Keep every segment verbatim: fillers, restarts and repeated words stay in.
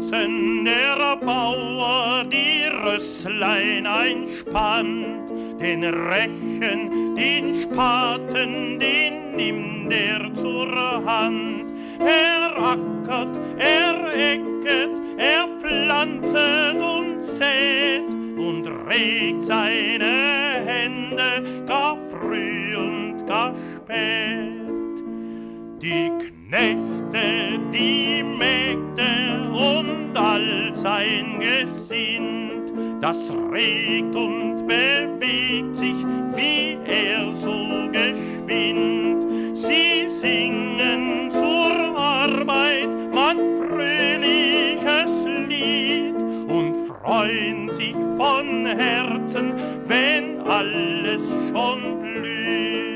Pflanzen der Bauer die Rösslein einspannt, den Rechen, den Spaten, den nimmt er zur Hand. Er ackert, er ecket, er pflanzet und sät und regt seine Hände gar früh und gar spät. Die Knechte, die Mägde und all sein Gesind, das regt und bewegt sich, wie er so geschwind. Sie singen zur Arbeit man fröhliches Lied und freuen sich von Herzen, wenn alles schon blüht.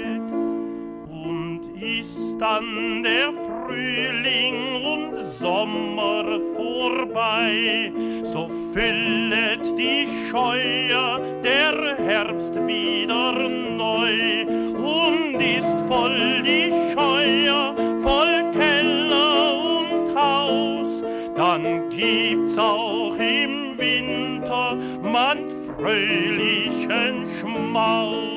Ist dann der Frühling und Sommer vorbei, so füllet die Scheuer der Herbst wieder neu und ist voll die Scheuer, voll Keller und Haus. Dann gibt's auch im Winter man fröhlichen Schmaus.